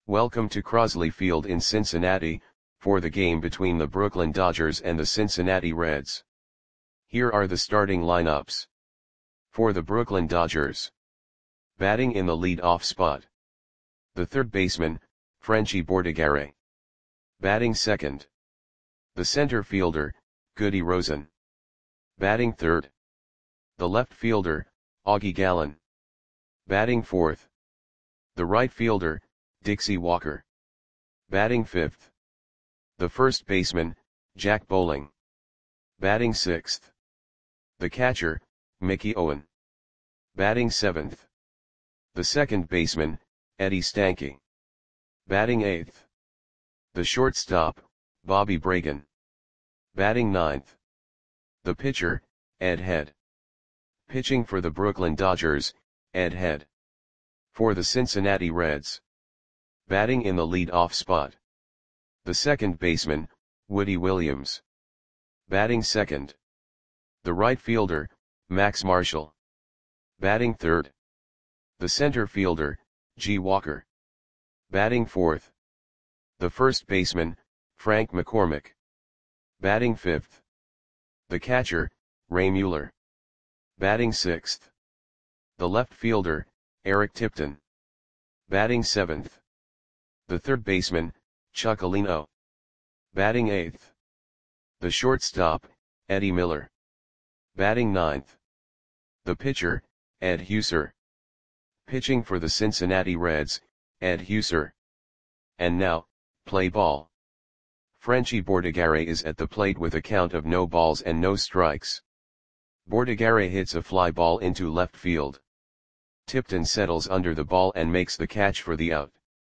Welcome to Crosley Field in Cincinnati, for the game between the Brooklyn Dodgers and the Cincinnati Reds. Here are the starting lineups. For the Brooklyn Dodgers. Batting in the lead-off spot. The third baseman, Frenchie Bordigare. Batting second. The center fielder, Goody Rosen. Batting third. The left fielder, Augie Gallen. Batting fourth. The right fielder, Dixie Walker. Batting fifth. The first baseman, Jack Bowling. Batting sixth. The catcher, Mickey Owen. Batting seventh. The second baseman, Eddie Stanky. Batting eighth. The shortstop, Bobby Bragan. Batting ninth. The pitcher, Ed Head. Pitching for the Brooklyn Dodgers, Ed Head. For the Cincinnati Reds. Batting in the lead-off spot. The second baseman, Woody Williams. Batting second. The right fielder, Max Marshall. Batting third. The center fielder, G. Walker. Batting fourth. The first baseman, Frank McCormick. Batting fifth. The catcher, Ray Mueller. Batting sixth. The left fielder, Eric Tipton. Batting seventh. The third baseman, Chuck Alino. Batting eighth. The shortstop, Eddie Miller. Batting ninth. The pitcher, Ed Huser. Pitching for the Cincinnati Reds, Ed Huser. And now, play ball. Frenchie Bordigare is at the plate with a count of no balls and no strikes. Bordigare hits a fly ball into left field. Tipton settles under the ball and makes the catch for the out.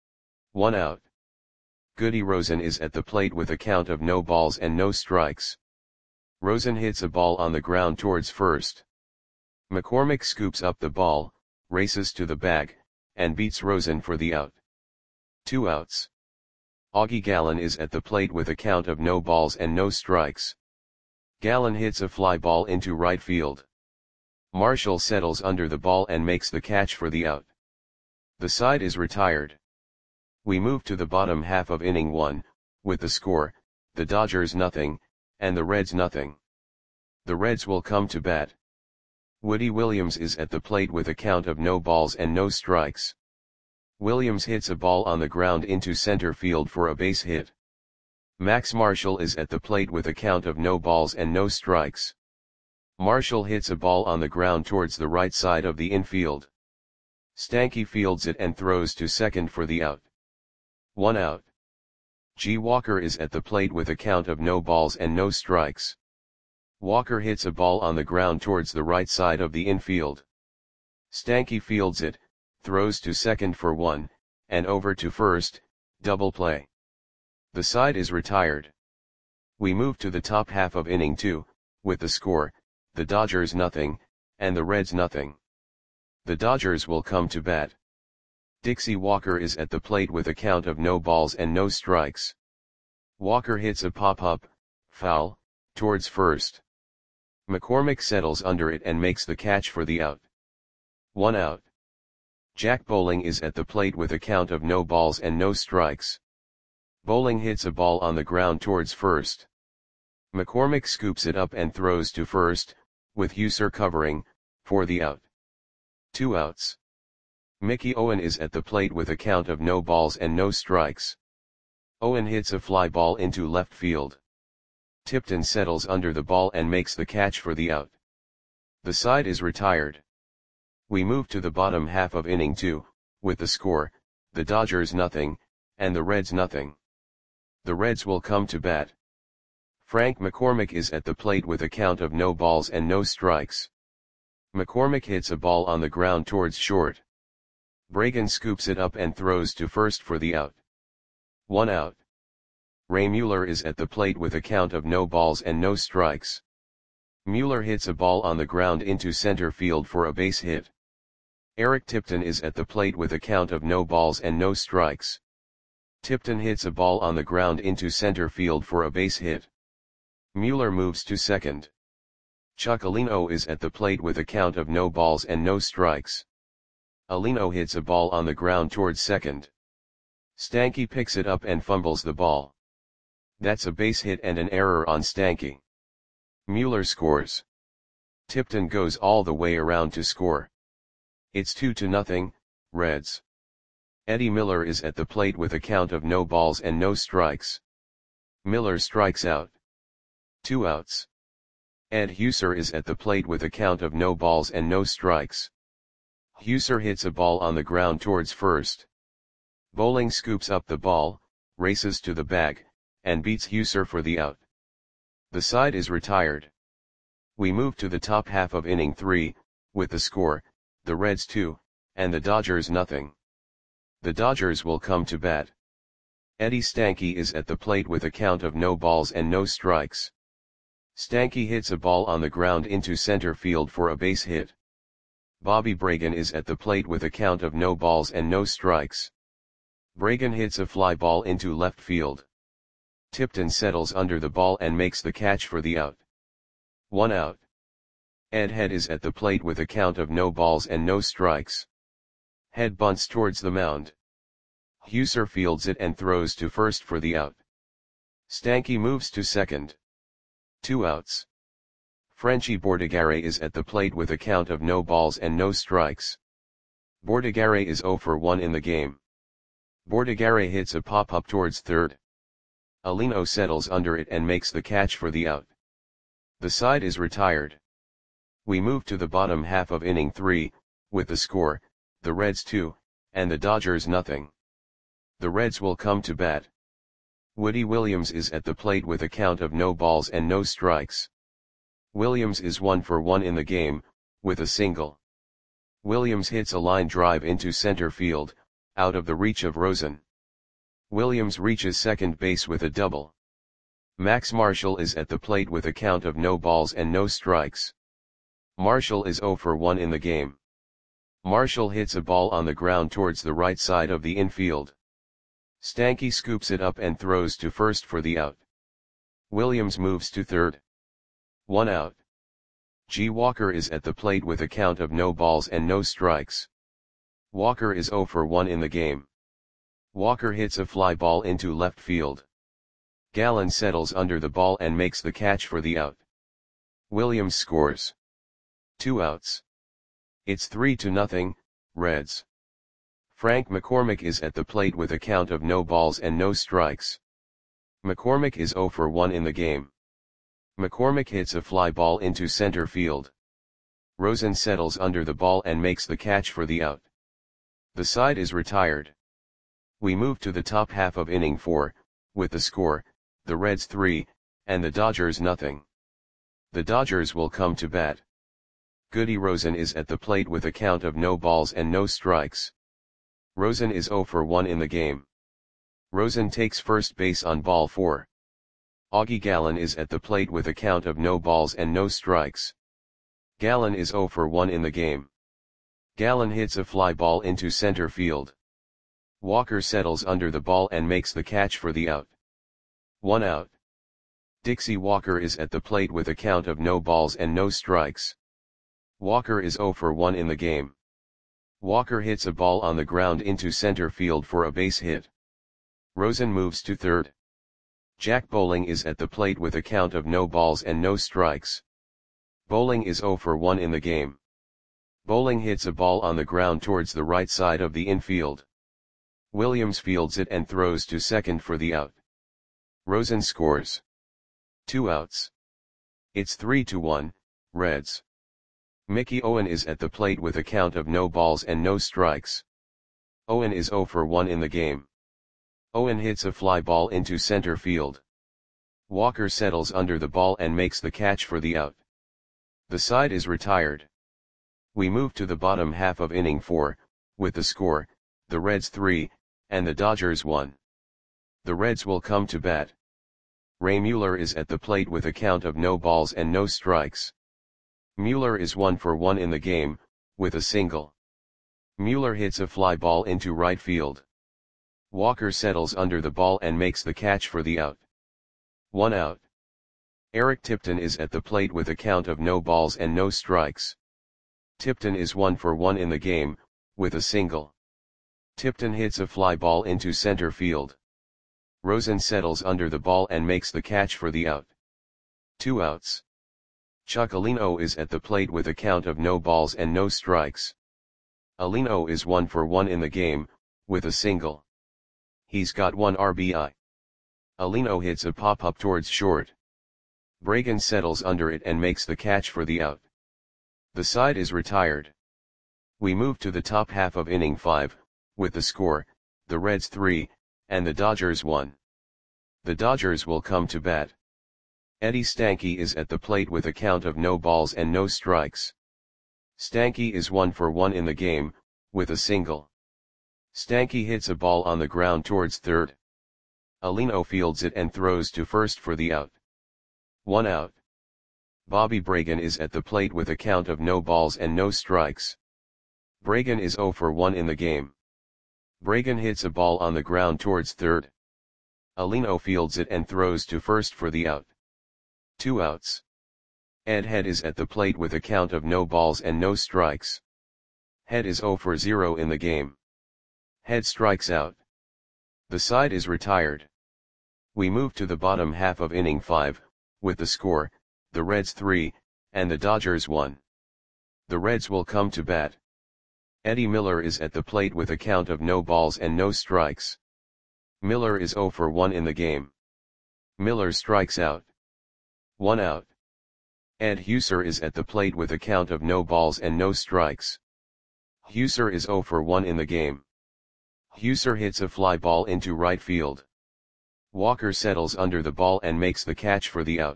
1 out. Goody Rosen is at the plate with a count of no balls and no strikes. Rosen hits a ball on the ground towards first. McCormick scoops up the ball, races to the bag, and beats Rosen for the out. 2 outs. Augie Gallen is at the plate with a count of no balls and no strikes. Gallen hits a fly ball into right field. Marshall settles under the ball and makes the catch for the out. The side is retired. We move to the bottom half of inning 1, with the score, the Dodgers nothing, and the Reds nothing. The Reds will come to bat. Woody Williams is at the plate with a count of no balls and no strikes. Williams hits a ball on the ground into center field for a base hit. Max Marshall is at the plate with a count of no balls and no strikes. Marshall hits a ball on the ground towards the right side of the infield. Stanky fields it and throws to second for the out. 1 out. G. Walker is at the plate with a count of no balls and no strikes. Walker hits a ball on the ground towards the right side of the infield. Stanky fields it, throws to second for 1, and over to first, double play. The side is retired. We move to the top half of inning 2, with the score, the Dodgers nothing, and the Reds nothing. The Dodgers will come to bat. Dixie Walker is at the plate with a count of no balls and no strikes. Walker hits a pop-up, foul, towards first. McCormick settles under it and makes the catch for the out. 1 out. Jack Bowling is at the plate with a count of no balls and no strikes. Bowling hits a ball on the ground towards first. McCormick scoops it up and throws to first, with Huser covering, for the out. 2 outs. Mickey Owen is at the plate with a count of no balls and no strikes. Owen hits a fly ball into left field. Tipton settles under the ball and makes the catch for the out. The side is retired. We move to the bottom half of inning 2, with the score, the Dodgers nothing, and the Reds nothing. The Reds will come to bat. Frank McCormick is at the plate with a count of no balls and no strikes. McCormick hits a ball on the ground towards short. Bragan scoops it up and throws to first for the out. 1 out. Ray Mueller is at the plate with a count of no balls and no strikes. Mueller hits a ball on the ground into center field for a base hit. Eric Tipton is at the plate with a count of no balls and no strikes. Tipton hits a ball on the ground into center field for a base hit. Mueller moves to second. Chuck Alino is at the plate with a count of no balls and no strikes. Alino hits a ball on the ground towards second. Stanky picks it up and fumbles the ball. That's a base hit and an error on Stanky. Mueller scores. Tipton goes all the way around to score. It's 2-0, Reds. Eddie Miller is at the plate with a count of no balls and no strikes. Miller strikes out. 2 outs. Ed Huser is at the plate with a count of no balls and no strikes. Huser hits a ball on the ground towards first. Bowling scoops up the ball, races to the bag, and beats Huser for the out. The side is retired. We move to the top half of inning 3, with the score, the Reds 2, and the Dodgers nothing. The Dodgers will come to bat. Eddie Stanky is at the plate with a count of no balls and no strikes. Stanky hits a ball on the ground into center field for a base hit. Bobby Bragan is at the plate with a count of no balls and no strikes. Bragan hits a fly ball into left field. Tipton settles under the ball and makes the catch for the out. 1 out. Ed Head is at the plate with a count of no balls and no strikes. Head bunts towards the mound. Huser fields it and throws to first for the out. Stanky moves to second. 2 outs. Frenchy Bordigare is at the plate with a count of no balls and no strikes. Bordigare is 0 for 1 in the game. Bordigare hits a pop-up towards third. Alino settles under it and makes the catch for the out. The side is retired. We move to the bottom half of inning 3, with the score, the Reds 2, and the Dodgers nothing. The Reds will come to bat. Woody Williams is at the plate with a count of no balls and no strikes. Williams is 1 for 1 in the game, with a single. Williams hits a line drive into center field, out of the reach of Rosen. Williams reaches second base with a double. Max Marshall is at the plate with a count of no balls and no strikes. Marshall is 0 for 1 in the game. Marshall hits a ball on the ground towards the right side of the infield. Stanky scoops it up and throws to first for the out. Williams moves to third. 1 out. G. Walker is at the plate with a count of no balls and no strikes. Walker is 0 for 1 in the game. Walker hits a fly ball into left field. Gallen settles under the ball and makes the catch for the out. Williams scores. 2 outs. It's 3-0, Reds. Frank McCormick is at the plate with a count of no balls and no strikes. McCormick is 0 for 1 in the game. McCormick hits a fly ball into center field. Rosen settles under the ball and makes the catch for the out. The side is retired. We move to the top half of inning 4, with the score, the Reds 3, and the Dodgers nothing. The Dodgers will come to bat. Goody Rosen is at the plate with a count of no balls and no strikes. Rosen is 0 for 1 in the game. Rosen takes first base on ball 4. Augie Gallen is at the plate with a count of no balls and no strikes. Gallen is 0 for 1 in the game. Gallen hits a fly ball into center field. Walker settles under the ball and makes the catch for the out. 1 out. Dixie Walker is at the plate with a count of no balls and no strikes. Walker is 0 for 1 in the game. Walker hits a ball on the ground into center field for a base hit. Rosen moves to third. Jack Bowling is at the plate with a count of no balls and no strikes. Bowling is 0 for 1 in the game. Bowling hits a ball on the ground towards the right side of the infield. Williams fields it and throws to second for the out. Rosen scores. 2 outs. It's 3-1, Reds. Mickey Owen is at the plate with a count of no balls and no strikes. Owen is 0 for 1 in the game. Owen hits a fly ball into center field. Walker settles under the ball and makes the catch for the out. The side is retired. We move to the bottom half of inning 4, with the score, the Reds 3, and the Dodgers 1. The Reds will come to bat. Ray Mueller is at the plate with a count of no balls and no strikes. Mueller is 1 for 1 in the game, with a single. Mueller hits a fly ball into right field. Walker settles under the ball and makes the catch for the out. 1 out. Eric Tipton is at the plate with a count of no balls and no strikes. Tipton is 1 for 1 in the game, with a single. Tipton hits a fly ball into center field. Rosen settles under the ball and makes the catch for the out. 2 outs. Chuck Alino is at the plate with a count of no balls and no strikes. Alino is 1 for 1 in the game, with a single. He's got 1 RBI. Alino hits a pop-up towards short. Bragan settles under it and makes the catch for the out. The side is retired. We move to the top half of inning 5, with the score, the Reds 3, and the Dodgers 1. The Dodgers will come to bat. Eddie Stanky is at the plate with a count of no balls and no strikes. Stanky is 1 for 1 in the game, with a single. Stanky hits a ball on the ground towards third. Alino fields it and throws to first for the out. 1 out. Bobby Bragan is at the plate with a count of no balls and no strikes. Bragan is 0 for 1 in the game. Bragan hits a ball on the ground towards third. Alino fields it and throws to first for the out. 2 outs. Ed Head is at the plate with a count of no balls and no strikes. Head is 0 for 0 in the game. Head strikes out. The side is retired. We move to the bottom half of inning 5, with the score, the Reds 3, and the Dodgers 1. The Reds will come to bat. Eddie Miller is at the plate with a count of no balls and no strikes. Miller is 0 for 1 in the game. Miller strikes out. 1 out. Ed Huser is at the plate with a count of no balls and no strikes. Huser is 0 for 1 in the game. Huser hits a fly ball into right field. Walker settles under the ball and makes the catch for the out.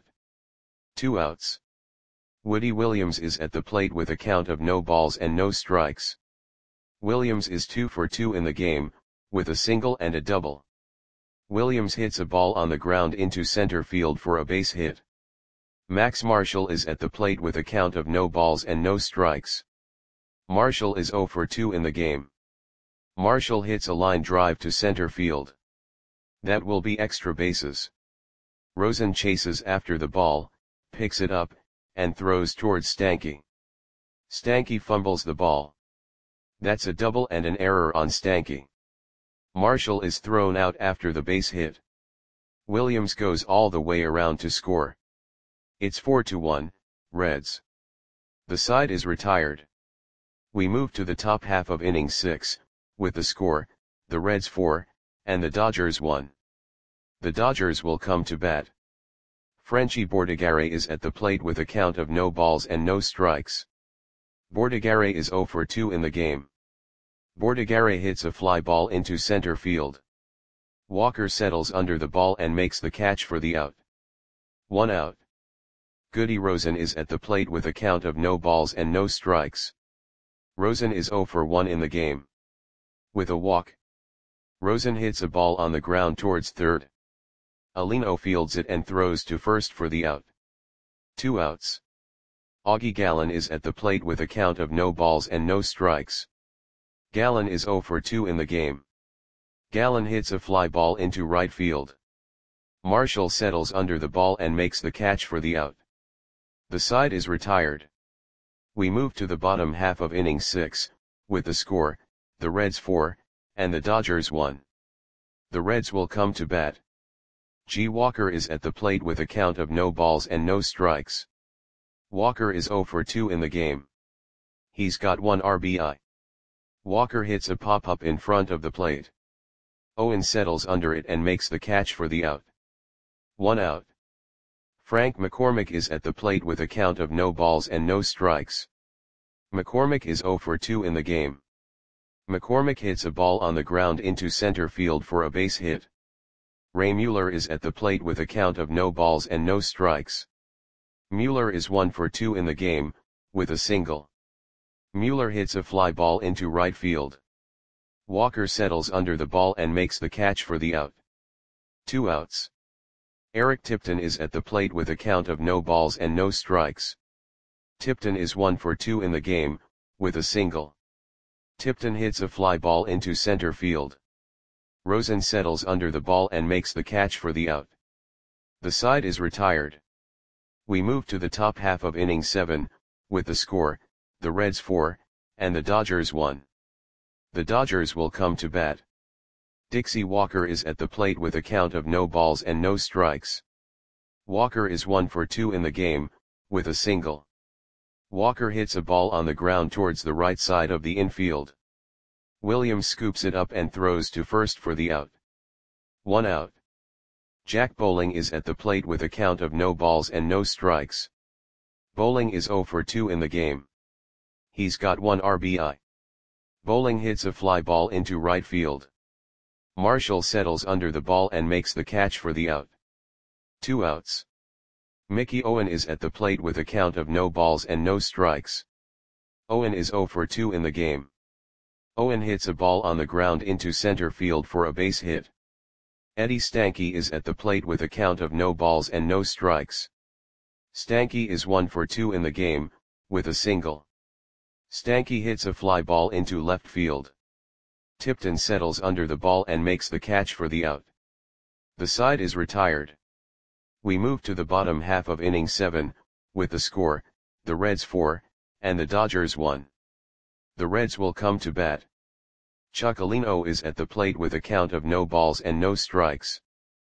2 outs. Woody Williams is at the plate with a count of no balls and no strikes. Williams is 2 for 2 in the game, with a single and a double. Williams hits a ball on the ground into center field for a base hit. Max Marshall is at the plate with a count of no balls and no strikes. Marshall is 0 for 2 in the game. Marshall hits a line drive to center field. That will be extra bases. Rosen chases after the ball, picks it up, and throws towards Stanky. Stanky fumbles the ball. That's a double and an error on Stanky. Marshall is thrown out after the base hit. Williams goes all the way around to score. It's 4-1, Reds. The side is retired. We move to the top half of inning 6, with the score, the Reds 4, and the Dodgers 1. The Dodgers will come to bat. Frenchy Bordigare is at the plate with a count of no balls and no strikes. Bordigare is 0 for 2 in the game. Bordigare hits a fly ball into center field. Walker settles under the ball and makes the catch for the out. 1 out. Goody Rosen is at the plate with a count of no balls and no strikes. Rosen is 0 for 1 in the game. With a walk. Rosen hits a ball on the ground towards third. Alino fields it and throws to first for the out. 2 outs. Augie Gallen is at the plate with a count of no balls and no strikes. Gallen is 0 for 2 in the game. Gallen hits a fly ball into right field. Marshall settles under the ball and makes the catch for the out. The side is retired. We move to the bottom half of inning 6, with the score, the Reds 4, and the Dodgers 1. The Reds will come to bat. G. Walker is at the plate with a count of no balls and no strikes. Walker is 0 for 2 in the game. He's got 1 RBI. Walker hits a pop-up in front of the plate. Owen settles under it and makes the catch for the out. 1 out. Frank McCormick is at the plate with a count of no balls and no strikes. McCormick is 0 for 2 in the game. McCormick hits a ball on the ground into center field for a base hit. Ray Mueller is at the plate with a count of no balls and no strikes. Mueller is 1 for 2 in the game, with a single. Mueller hits a fly ball into right field. Walker settles under the ball and makes the catch for the out. 2 outs. Eric Tipton is at the plate with a count of no balls and no strikes. Tipton is 1 for 2 in the game, with a single. Tipton hits a fly ball into center field. Rosen settles under the ball and makes the catch for the out. The side is retired. We move to the top half of inning 7, with the score, the Reds 4, and the Dodgers 1. The Dodgers will come to bat. Dixie Walker is at the plate with a count of no balls and no strikes. Walker is 1 for 2 in the game, with a single. Walker hits a ball on the ground towards the right side of the infield. Williams scoops it up and throws to first for the out. 1 out. Jack Bowling is at the plate with a count of no balls and no strikes. Bowling is 0 for 2 in the game. He's got 1 RBI. Bowling hits a fly ball into right field. Marshall settles under the ball and makes the catch for the out. 2 outs. Mickey Owen is at the plate with a count of no balls and no strikes. Owen is 0 for 2 in the game. Owen hits a ball on the ground into center field for a base hit. Eddie Stanky is at the plate with a count of no balls and no strikes. Stanky is 1 for 2 in the game, with a single. Stanky hits a fly ball into left field. Tipton settles under the ball and makes the catch for the out. The side is retired. We move to the bottom half of inning 7, with the score, the Reds 4, and the Dodgers 1. The Reds will come to bat. Chuck Alino is at the plate with a count of no balls and no strikes.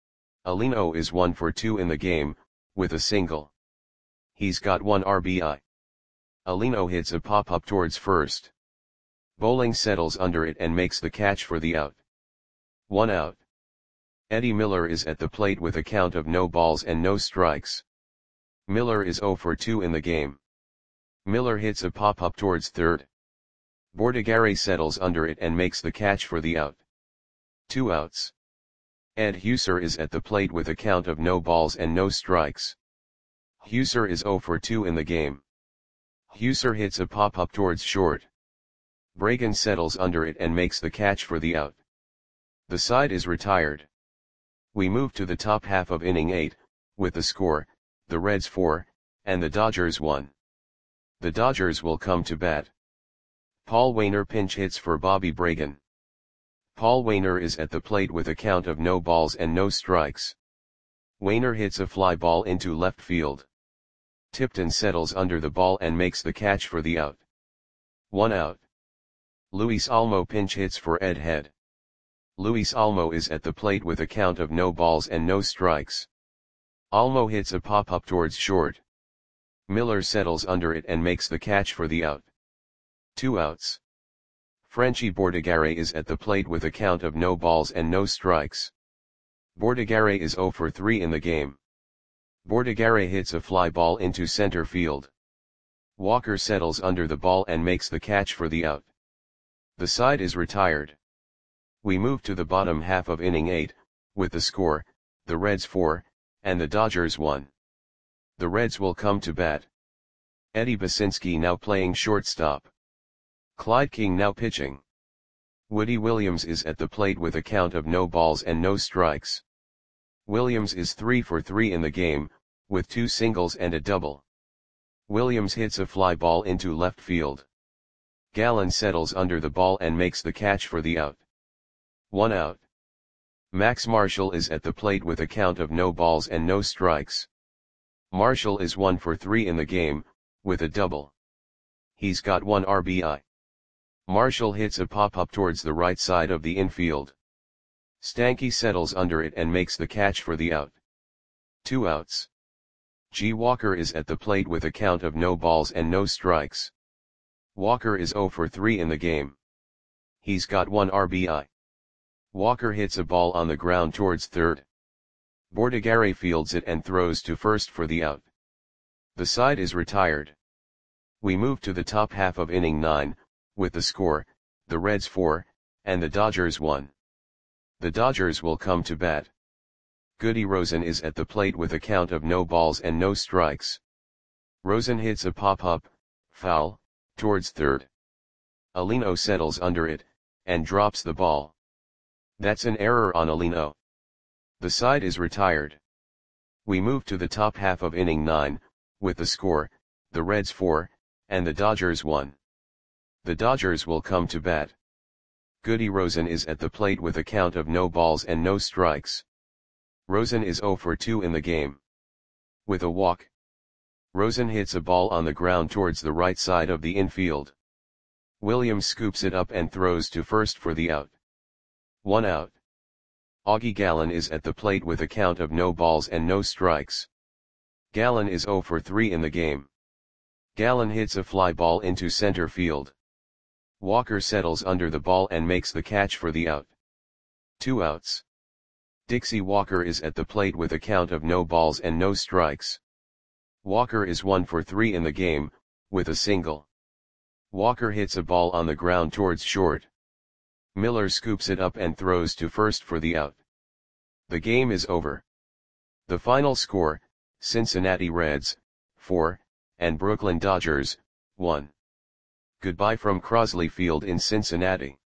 Alino is 1 for 2 in the game, with a single. He's got 1 RBI. Alino hits a pop-up towards first. Bowling settles under it and makes the catch for the out. 1 out. Eddie Miller is at the plate with a count of no balls and no strikes. Miller is 0 for 2 in the game. Miller hits a pop-up towards third. Bordigare settles under it and makes the catch for the out. 2 outs. Ed Huser is at the plate with a count of no balls and no strikes. Huser is 0 for 2 in the game. Huser hits a pop-up towards short. Bragan settles under it and makes the catch for the out. The side is retired. We move to the top half of inning 8, with the score, the Reds 4, and the Dodgers 1. The Dodgers will come to bat. Paul Waner pinch hits for Bobby Bragan. Paul Waner is at the plate with a count of no balls and no strikes. Waner hits a fly ball into left field. Tipton settles under the ball and makes the catch for the out. 1 out. Luis Almo pinch hits for Ed Head. Luis Almo is at the plate with a count of no balls and no strikes. Almo hits a pop-up towards short. Miller settles under it and makes the catch for the out. 2 outs. Frenchie Bordigare is at the plate with a count of no balls and no strikes. Bordigare is 0 for 3 in the game. Bordigare hits a fly ball into center field. Walker settles under the ball and makes the catch for the out. The side is retired. We move to the bottom half of inning 8, with the score, the Reds 4, and the Dodgers 1. The Reds will come to bat. Eddie Basinski now playing shortstop. Clyde King now pitching. Woody Williams is at the plate with a count of no balls and no strikes. Williams is 3 for 3 in the game, with 2 singles and a double. Williams hits a fly ball into left field. Gallen settles under the ball and makes the catch for the out. 1 out. Max Marshall is at the plate with a count of no balls and no strikes. Marshall is 1 for 3 in the game, with a double. He's got 1 RBI. Marshall hits a pop-up towards the right side of the infield. Stanky settles under it and makes the catch for the out. 2 outs. G. Walker is at the plate with a count of no balls and no strikes. Walker is 0 for 3 in the game. He's got 1 RBI. Walker hits a ball on the ground towards third. Bordigare fields it and throws to first for the out. The side is retired. We move to the top half of inning 9, with the score, the Reds 4, and the Dodgers 1. The Dodgers will come to bat. Goody Rosen is at the plate with a count of no balls and no strikes. Rosen hits a pop-up, foul, towards third. Alino settles under it, and drops the ball. That's an error on Alino. The side is retired. We move to the top half of inning 9, with the score, the Reds 4, and the Dodgers 1. The Dodgers will come to bat. Goody Rosen is at the plate with a count of no balls and no strikes. Rosen is 0 for 2 in the game. With a walk. Rosen hits a ball on the ground towards the right side of the infield. Williams scoops it up and throws to first for the out. 1 out. Augie Gallen is at the plate with a count of no balls and no strikes. Gallen is 0 for 3 in the game. Gallen hits a fly ball into center field. Walker settles under the ball and makes the catch for the out. 2 outs. Dixie Walker is at the plate with a count of no balls and no strikes. Walker is 1 for 3 in the game, with a single. Walker hits a ball on the ground towards short. Miller scoops it up and throws to first for the out. The game is over. The final score, Cincinnati Reds, 4, and Brooklyn Dodgers, 1. Goodbye from Crosley Field in Cincinnati.